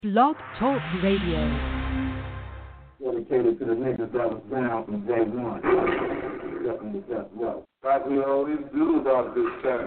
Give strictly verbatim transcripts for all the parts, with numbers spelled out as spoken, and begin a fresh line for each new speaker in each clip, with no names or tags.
Blog Talk Radio.
Dedicated to the niggas that was down from day one. Stepping with that well. Like we always do about this time.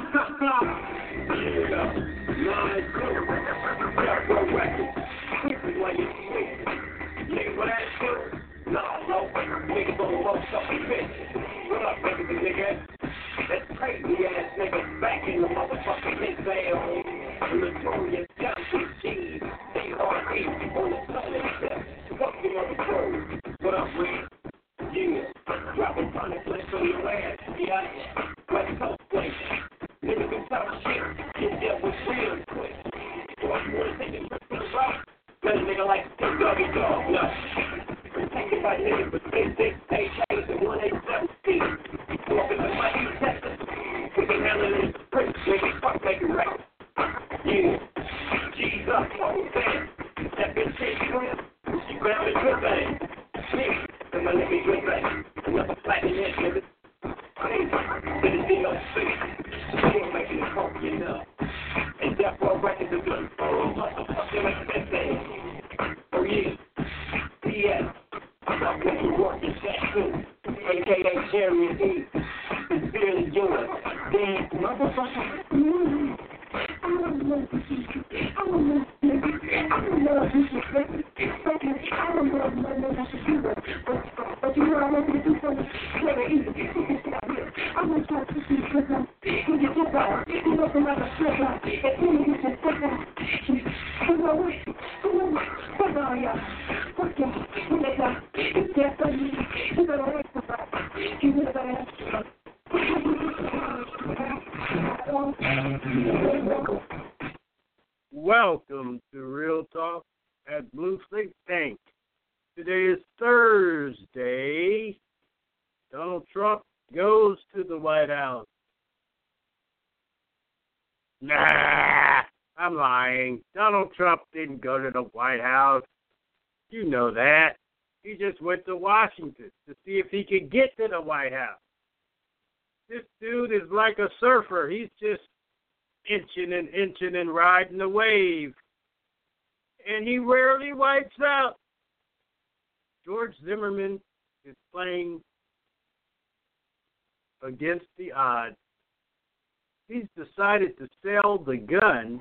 Yeah. Nine two. Got one record. Quickly when you sleep. Nigga, what that shit? No, no. Niggas on the motherfucking bitch. What up, baby, nigga? That crazy ass nigga back in the motherfucking hit sale. The notorious Johnson G. D R E on the southern step. Fucking on the road. What up, Reed? Yeah. Dropping tonic flicks on your ass. Yeah. West Coast place. Niggas can talk shit. Get dealt with real quick. So if you wanna take a trip to the rock, let a nigga like to take doggy dog. No. Take it by niggas with six six eight eight and one eight seven C. Walking to my East Texas. We can handle it. Prince, nigga, fuck making records. Yeah. G's up, what was that? That bitch shit shrimp. She grabbed a good thing. Nigga, and my nigga good thing. Another flat in that nigga. Crazy. Let it be on six. She ain't making it coke, you know. And that boy records is good. Oh, motherfucker, like that thing. Oh, yeah. P S. I'm not making work in that too. A K A Jerry and E. Sincerely yours. Damn, motherfucker. Mm-hmm. I don't know this is I don't know this I don't know this is I don't know my name I should do it. But, but you know I want to do something very easy. I'm going to try to see because I'm when you get out, you know from other slip out. And then you just sit down. You know what? You know what? Fuck all y'all. Fuck y'all. You know y'all. It's just for me. You better exercise. You better exercise.
Welcome to Real Talk at Blue Think Tank. Today is Thursday. Donald Trump goes to the White House. Nah, I'm lying. Donald Trump didn't go to the White House. You know that. He just went to Washington to see if he could get to the White House. This dude is like a surfer. He's just inching and inching and riding the wave. And he rarely wipes out. George Zimmerman is playing against the odds. He's decided to sell the gun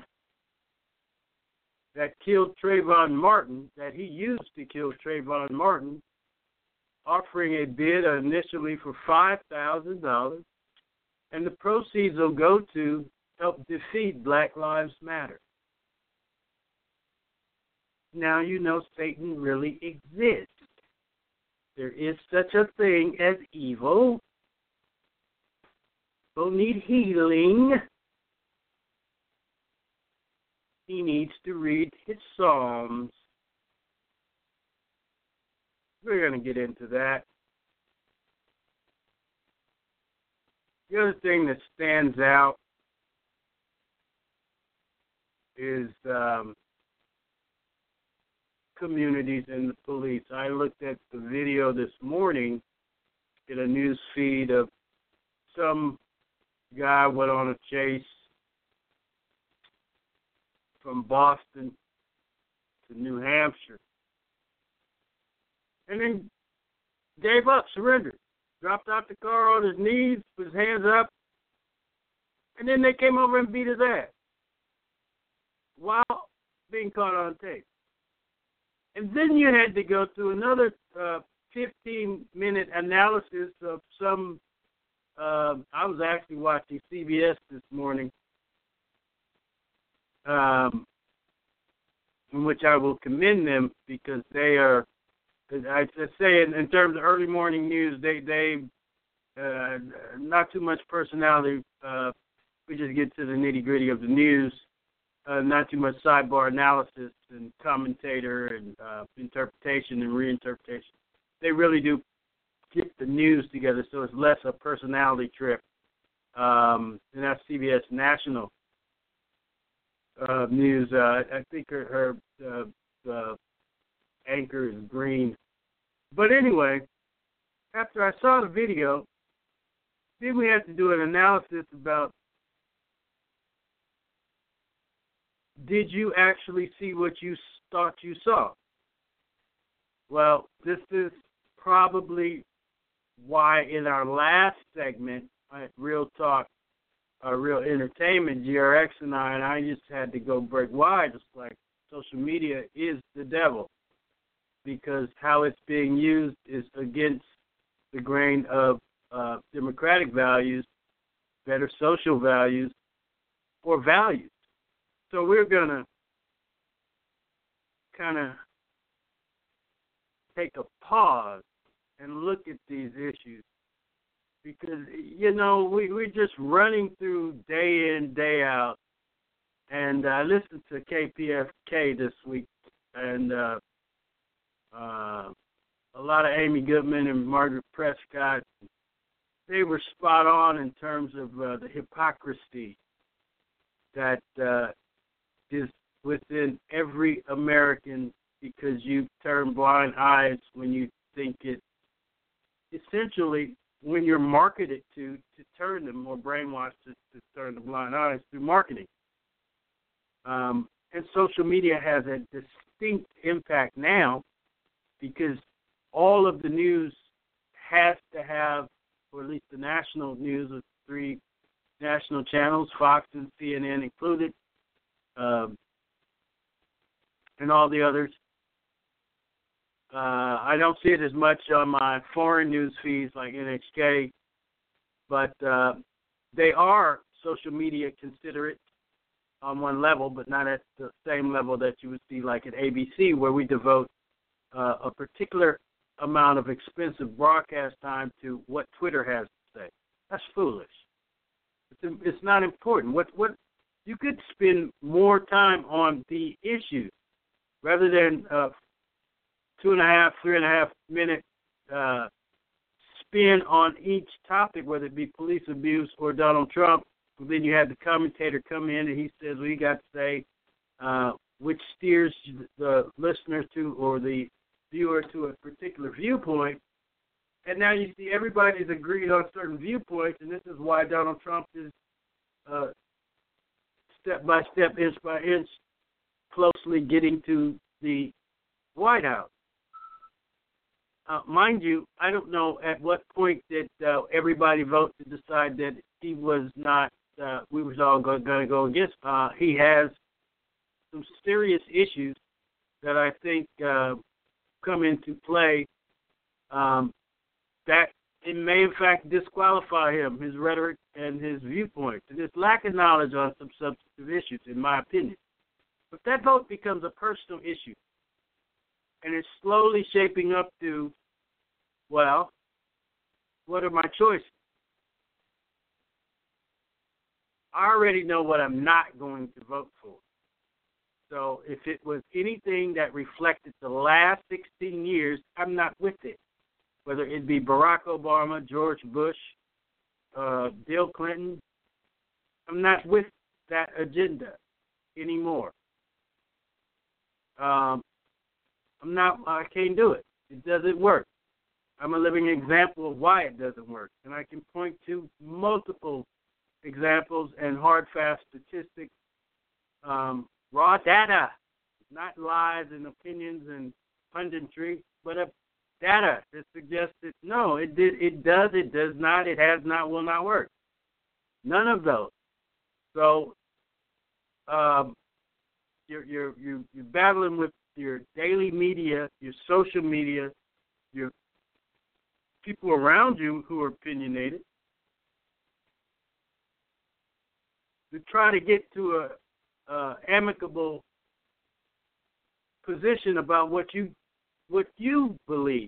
that killed Trayvon Martin, that he used to kill Trayvon Martin, offering a bid initially for five thousand dollars. And the proceeds will go to help defeat Black Lives Matter. Now you know Satan really exists. There is such a thing as evil. People need healing. He needs to read his Psalms. We're going to get into that. The other thing that stands out is um, communities and the police. I looked at the video this morning in a news feed of some guy went on a chase from Boston to New Hampshire and then gave up, surrendered. Dropped out the car on his knees, put his hands up, and then they came over and beat his ass while being caught on tape. And then you had to go through another uh, fifteen-minute analysis of some, uh, I was actually watching C B S this morning, um, in which I will commend them because they are, I say in, in terms of early morning news, they they uh, not too much personality. Uh, we just get to the nitty gritty of the news. Uh, not too much sidebar analysis and commentator and uh, interpretation and reinterpretation. They really do get the news together, so it's less a personality trip. Um, and that's C B S National uh, News. Uh, I think her, her uh, uh, anchor is green. But anyway, after I saw the video, then we had to do an analysis about did you actually see what you thought you saw? Well, this is probably why in our last segment at Real Talk, uh, Real Entertainment, G R X and I, and I just had to go break wide. It's like social media is the devil because how it's being used is against the grain of uh, democratic values, better social values, or values. So we're going to kind of take a pause and look at these issues because, you know, we, we're just running through day in, day out. And I listened to K P F K this week, and uh, uh, a lot of Amy Goodman and Margaret Prescott. They were spot on in terms of uh, the hypocrisy that uh, is within every American because you turn blind eyes when you think it, essentially, when you're marketed to, to turn them or brainwashed to, to turn the blind eyes through marketing. Um, and social media has a distinct impact now because all of the news has to have, or at least the national news of three national channels, Fox and C N N included, um, and all the others. Uh, I don't see it as much on my foreign news feeds like N H K, but uh, they are social media considerate on one level, but not at the same level that you would see like at A B C, where we devote uh, a particular amount of expensive broadcast time to what Twitter has to say. That's foolish. It's, it's not important. What what you could spend more time on the issue rather than uh, two and a half, three and a half minute uh, spin on each topic, whether it be police abuse or Donald Trump. Then you have the commentator come in and he says, well, you got to say uh, which steers the listener to or the viewer to a particular viewpoint. And now you see everybody's agreed on certain viewpoints, and this is why Donald Trump is uh, step by step, inch by inch, closely getting to the White House. Uh, mind you, I don't know at what point did uh, everybody vote to decide that he was not, uh, we was all going to go against. Uh, he has some serious issues that I think uh, come into play um, that it may, in fact, disqualify him, his rhetoric and his viewpoints, and his lack of knowledge on some substantive issues, in my opinion. But that vote becomes a personal issue, and it's slowly shaping up to, well, what are my choices? I already know what I'm not going to vote for. So if it was anything that reflected the last sixteen years, I'm not with it. Whether it be Barack Obama, George Bush, uh, Bill Clinton, I'm not with that agenda anymore. Um, I'm not. I can't do it. It doesn't work. I'm a living example of why it doesn't work, and I can point to multiple examples and hard, fast statistics, um, raw data, not lies and opinions and punditry, but a data that suggests that no, it did, it does, it does not, it has not, will not work. None of those. So um, you're you're you're you're battling with your daily media, your social media, your people around you who are opinionated, to try to get to a, a amicable position about what you what you believe.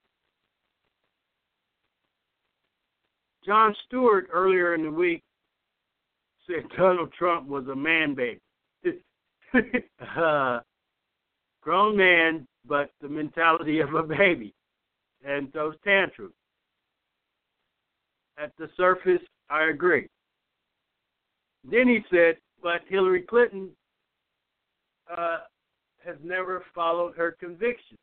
Jon Stewart earlier in the week said Donald Trump was a man baby. uh, grown man, but the mentality of a baby. And those tantrums. At the surface, I agree. Then he said, but Hillary Clinton uh, has never followed her convictions.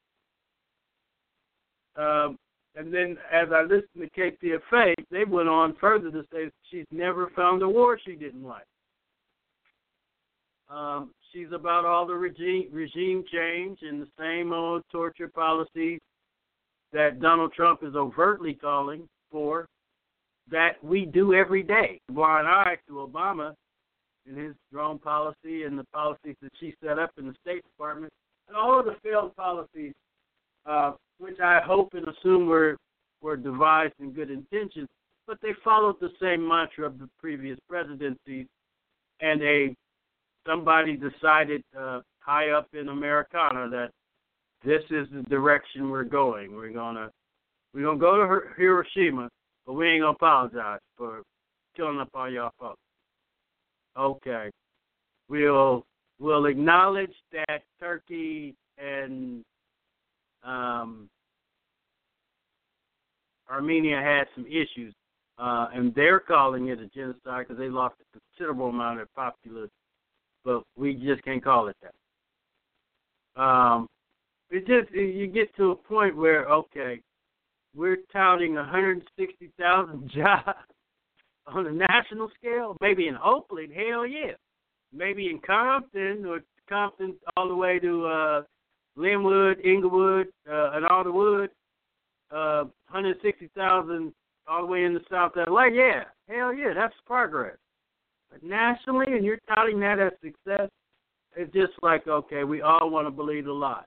Um, and then as I listened to K P F A, they went on further to say she's never found a war she didn't like. Um, she's about all the regime regime change and the same old torture policies that Donald Trump is overtly calling for, that we do every day. Blind eye to Obama and his drone policy and the policies that she set up in the State Department, and all of the failed policies, uh, which I hope and assume were, were devised in good intentions, but they followed the same mantra of the previous presidencies, and a somebody decided uh, high up in Americana that this is the direction we're going. We're gonna we're gonna go to Hiroshima, but we ain't gonna apologize for killing up all y'all folks. Okay, we'll we'll acknowledge that Turkey and um, Armenia had some issues, uh, and they're calling it a genocide because they lost a considerable amount of populace, but we just can't call it that. Um, it just you get to a point where okay, we're touting one hundred sixty thousand jobs on a national scale. Maybe in Oakland, hell yeah. Maybe in Compton or Compton all the way to uh, Linwood, Inglewood, uh, and all the wood. Uh, one hundred sixty thousand all the way in the South L A. Yeah, hell yeah, that's progress. But nationally, and you're touting that as success, it's just like, okay, we all want to believe a lie.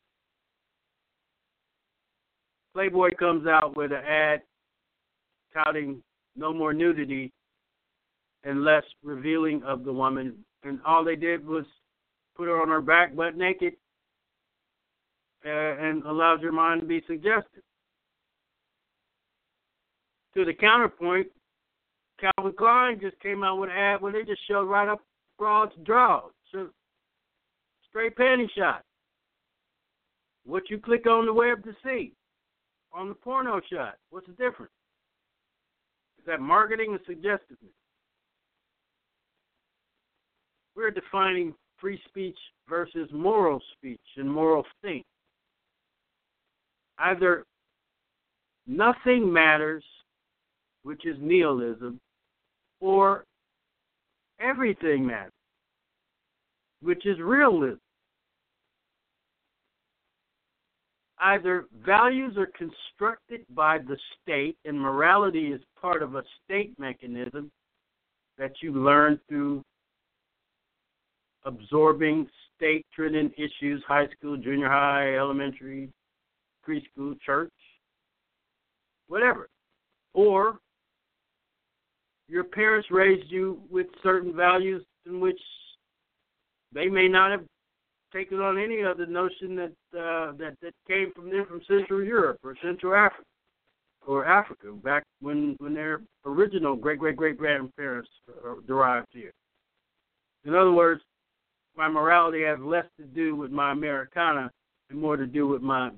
Playboy comes out with an ad touting no more nudity and less revealing of the woman, and all they did was put her on her back butt naked uh, and allowed your mind to be suggested. To the counterpoint, Calvin Klein just came out with an ad where they just showed right up broad's draws, so straight panty shot. What you click on the web to see on the porno shot, what's the difference? Is that marketing or suggestiveness? We're defining free speech versus moral speech and moral think. Either nothing matters, which is nihilism, or everything matters, which is realism. Either values are constructed by the state, and morality is part of a state mechanism that you learn through absorbing state-driven issues, high school, junior high, elementary, preschool, church, whatever. Or your parents raised you with certain values in which they may not have taken on any other notion that uh, that that came from them from Central Europe or Central Africa or Africa back when when their original great great great grandparents derived here. In other words, my morality has less to do with my Americana and more to do with my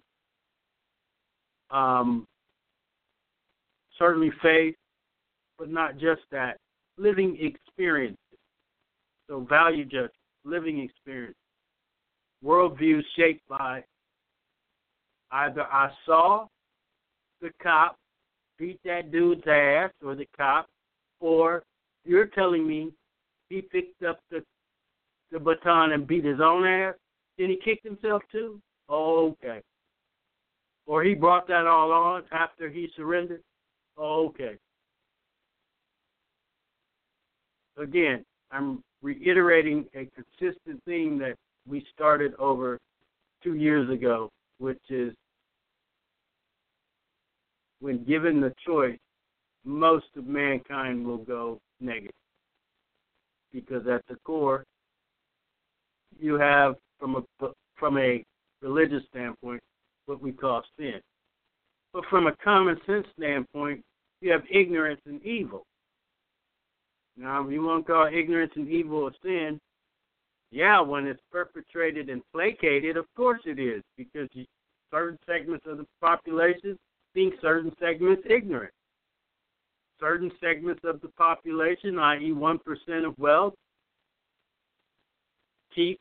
um, certainly faith, but not just that, living experiences. So value judgment, living experience. Worldview shaped by either I saw the cop beat that dude's ass or the cop, or you're telling me he picked up the the baton and beat his own ass, then he kicked himself too? Oh, okay. Or he brought that all on after he surrendered? Oh, okay. Again, I'm reiterating a consistent theme that we started over two years ago, which is when given the choice, most of mankind will go negative. Because at the core, you have, from a, from a religious standpoint, what we call sin. But from a common sense standpoint, you have ignorance and evil. Now, if you want to call ignorance and evil a sin, yeah, when it's perpetrated and placated, of course it is, because you, certain segments of the population think certain segments ignorant. Certain segments of the population, that is one percent of wealth, keep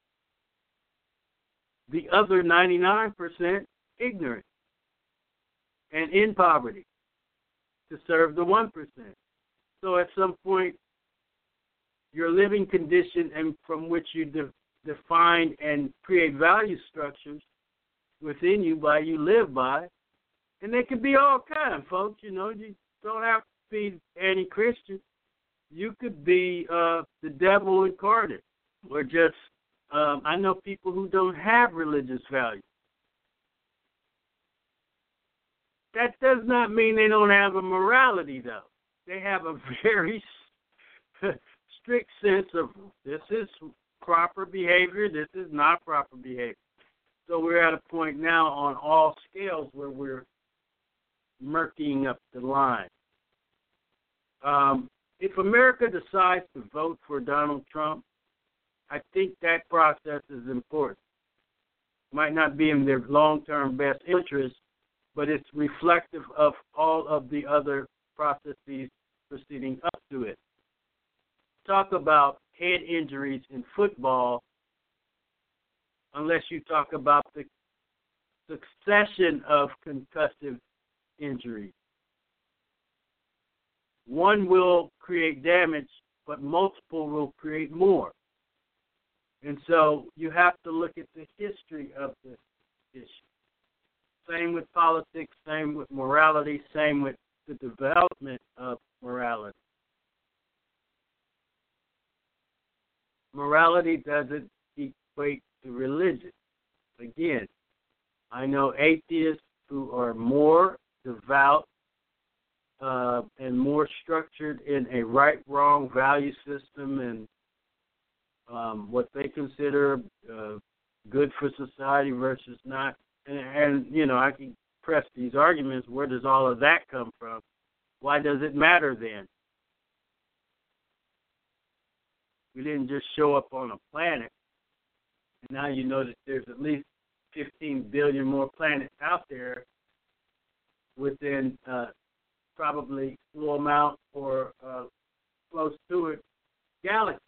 the other ninety-nine percent ignorant and in poverty to serve the one percent. So at some point, your living condition and from which you de- define and create value structures within you by you live by. And they could be all kinds, folks. You know, you don't have to be anti-Christian. You could be uh, the devil incarnate, or just, um, I know people who don't have religious values. That does not mean they don't have a morality, though. They have a very strict sense of this is proper behavior, this is not proper behavior. So we're at a point now on all scales where we're murking up the line. Um, if America decides to vote for Donald Trump, I think that process is important. Might not be in their long-term best interest, but it's reflective of all of the other processes proceeding up to it. Talk about head injuries in football, unless you talk about the succession of concussive injuries. One will create damage, but multiple will create more. And so you have to look at the history of this issue. Same with politics, same with morality, same with the development of morality. Morality doesn't equate to religion. Again, I know atheists who are more devout uh, and more structured in a right-wrong value system and um, what they consider uh, good for society versus not. And, and, you know, I can press these arguments. Where does all of that come from? Why does it matter then? We didn't just show up on a planet. And now you know that there's at least fifteen billion more planets out there within uh, probably full amount or uh, close to it galaxy.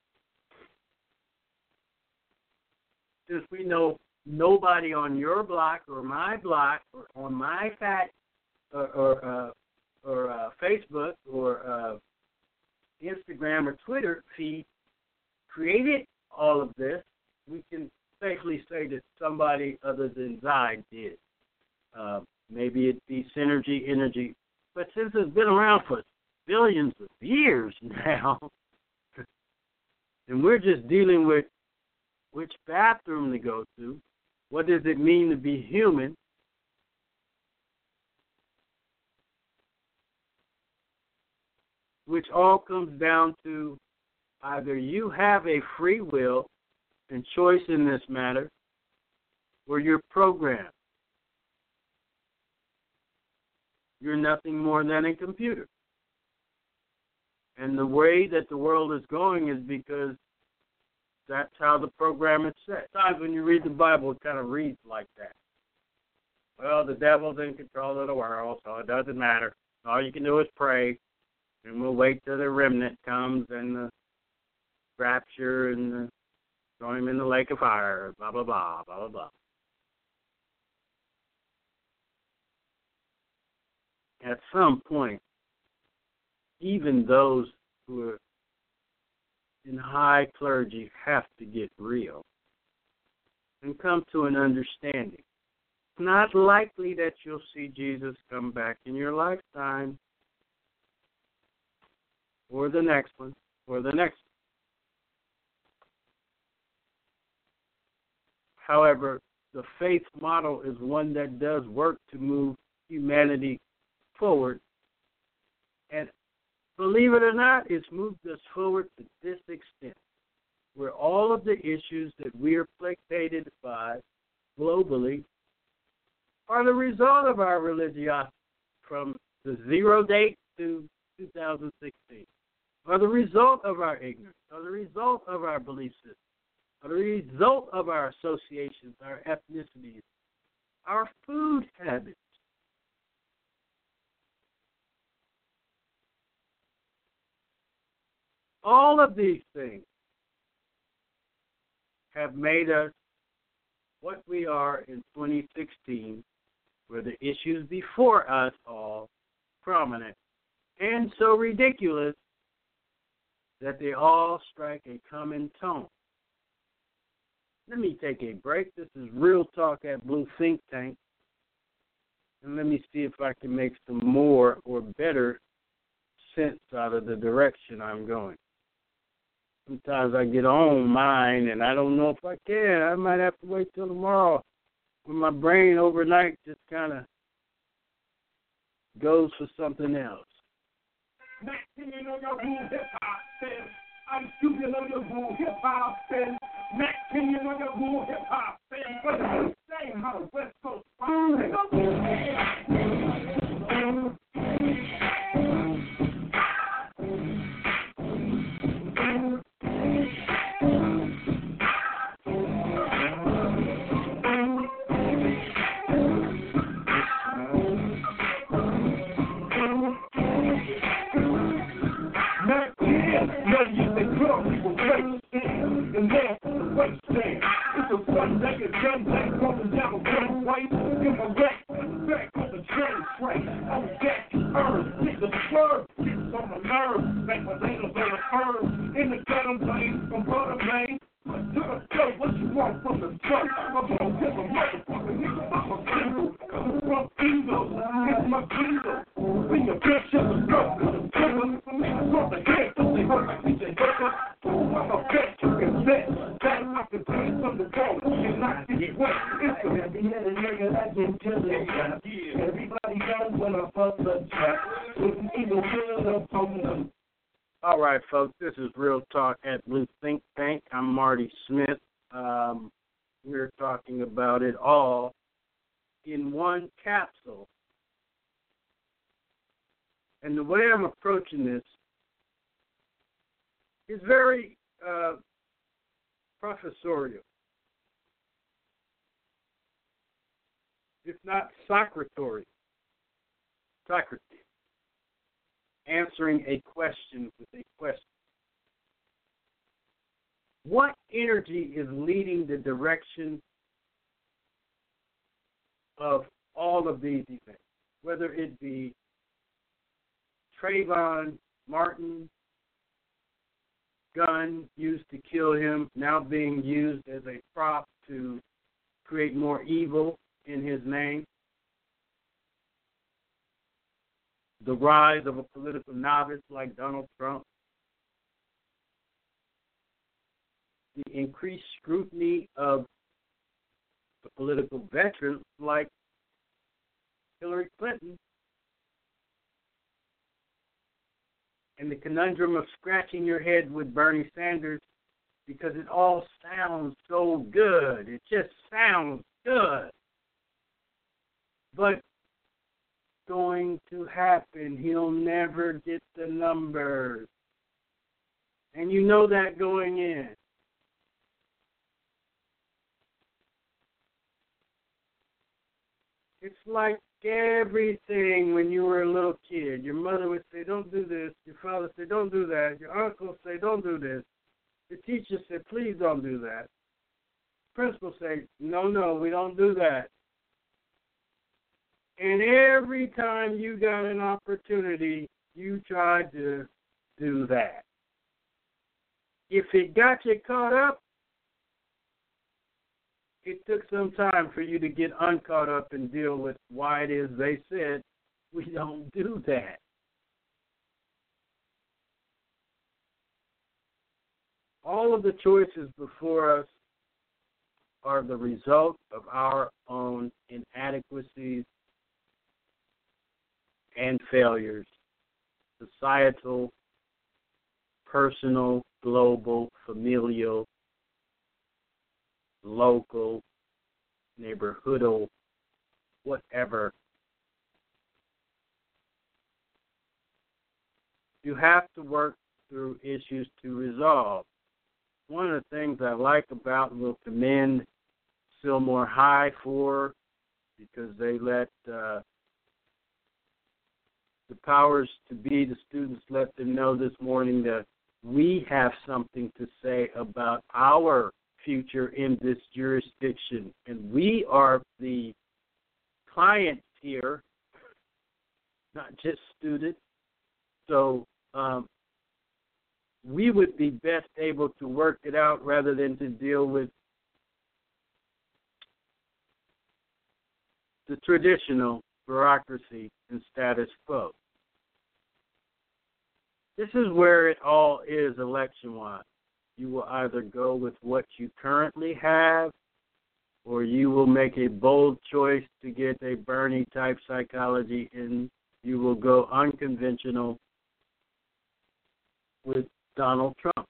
Since we know nobody on your block or my block or on my fat or or, uh, or uh, Facebook or uh, Instagram or Twitter feed created all of this, we can safely say that somebody other than Zai did. Uh, maybe it be Synergy Energy, but since it's been around for billions of years now, and we're just dealing with which bathroom to go to, what does it mean to be human? Which all comes down to either you have a free will and choice in this matter, or you're programmed. You're nothing more than a computer. And the way that the world is going is because that's how the program is set. Sometimes when you read the Bible, it kind of reads like that. Well, the devil's in control of the world, so it doesn't matter. All you can do is pray, and we'll wait till the remnant comes and the rapture and the, throw him in the lake of fire, blah, blah, blah, blah, blah, blah. At some point, even those who are in high clergy have to get real and come to an understanding. It's not likely that you'll see Jesus come back in your lifetime or the next one or the next one. However, the faith model is one that does work to move humanity forward. And believe it or not, it's moved us forward to this extent, where all of the issues that we are placated by globally are the result of our religiosity from the zero date to two thousand sixteen, are the result of our ignorance, are the result of our belief system, are the result of our associations, our ethnicities, our food habits. All of these things have made us what we are in twenty sixteen, where the issues before us all prominent and so ridiculous that they all strike a common tone. Let me take a break. This is Real Talk at Blue Think Tank. And let me see if I can make some more or better sense out of the direction I'm going. Sometimes I get on mine, and I don't know if I can. I might have to wait till tomorrow when my brain overnight just kind of goes for something else.
Mac Kenyon on your boom hip hop fans. I'm shooting on your boom hip hop fans. Mac Kenyon on your boom hip hop fans. What the same how the West Coast
All right, folks, this is Real Talk at Blue Think Tank. I'm Marty Smith. Um, we're talking about it all in one capsule. And the way I'm approaching this is very uh, professorial, if not Socratorial. Socrates. Answering a question with a question. What energy is leading the direction of all of these events? Whether it be Trayvon Martin gun used to kill him, now being used as a prop to create more evil in his name. The rise of a political novice like Donald Trump. The increased scrutiny of the political veterans like Hillary Clinton. And the conundrum of scratching your head with Bernie Sanders because it all sounds so good. It just sounds good. But going to happen. He'll never get the numbers. And you know that going in. It's like everything when you were a little kid. Your mother would say, don't do this. Your father would say, don't do that. Your uncle would say, don't do this. Your teacher said, please don't do that. Principal say, no, no, we don't do that. And every time you got an opportunity, you tried to do that. If it got you caught up, it took some time for you to get uncaught up and deal with why it is they said we don't do that. All of the choices before us are the result of our own inadequacies and failures, societal, personal, global, familial, local, neighborhoodal, whatever. You have to work through issues to resolve. One of the things I like about and will commend Sylmore High for, because they let uh, the powers to be, the students let them know this morning that we have something to say about our future in this jurisdiction. And we are the clients here, not just students. So um, we would be best able to work it out rather than to deal with the traditional bureaucracy and status quo. This is where it all is election-wise. You will either go with what you currently have, or you will make a bold choice to get a Bernie-type psychology, and you will go unconventional with Donald Trump.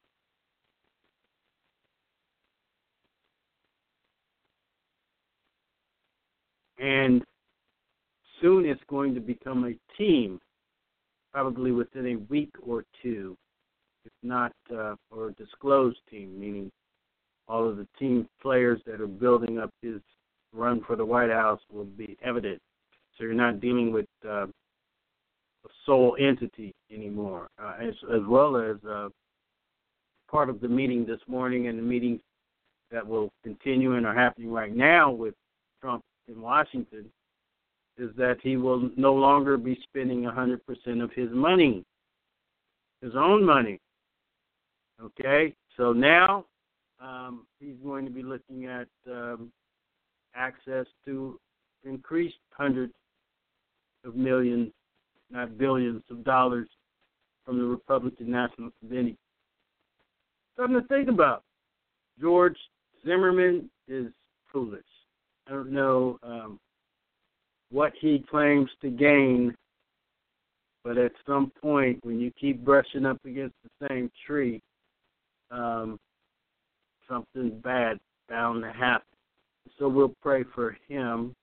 And soon it's going to become a team, probably within a week or two, if not, uh, or a disclosed team, meaning all of the team players that are building up his run for the White House will be evident. So you're not dealing with uh, a sole entity anymore, uh, as, as well as uh, part of the meeting this morning and the meetings that will continue and are happening right now with Trump in Washington is that he will no longer be spending one hundred percent of his money, his own money. Okay? So now um, he's going to be looking at um, access to increased hundreds of millions, not billions of dollars from the Republican National Committee. Something to think about. George Zimmerman is foolish. I don't know um, what he claims to gain, but at some point when you keep brushing up against the same tree, um, something bad bound to happen. So we'll pray for him.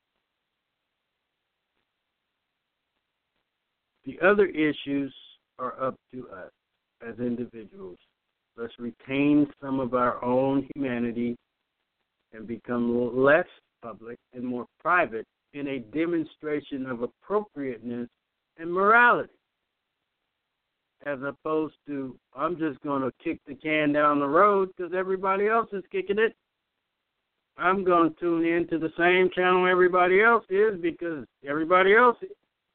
The other issues are up to us as individuals. Let's retain some of our own humanity and become less public and more private in a demonstration of appropriateness and morality, as opposed to, I'm just going to kick the can down the road because everybody else is kicking it. I'm going to tune in to the same channel everybody else is because everybody else is.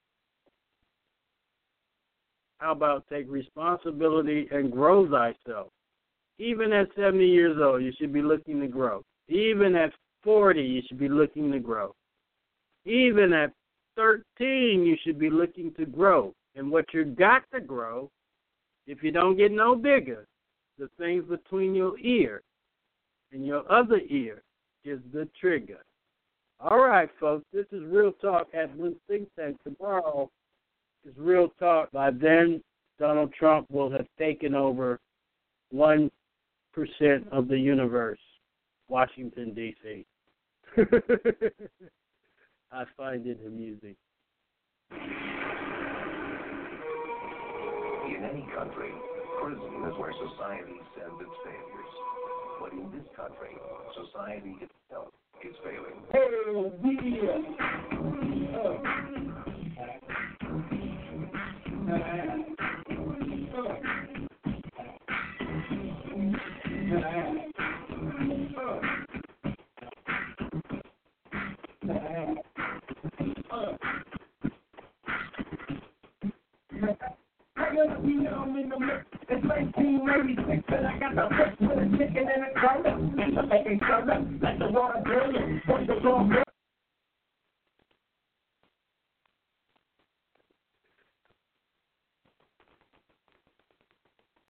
How about take responsibility and grow thyself? Even at seventy years old, you should be looking to grow. Even at forty, you should be looking to grow. Even at thirteen, you should be looking to grow. And what you got to grow, if you don't get no bigger, the things between your ear and your other ear is the trigger. All right, folks, this is Real Talk at Blue Think Tank. Tomorrow is Real Talk. By then, Donald Trump will have taken over one percent of the universe, Washington, D C I find it amusing.
In any country, prison is where society sends its failures. But in this country, society itself is failing.
Hell yeah! Uh. It's nineteen eighty-six and I got the fish with a chicken and a color. And the bacon color, like the water burning. What's the wrong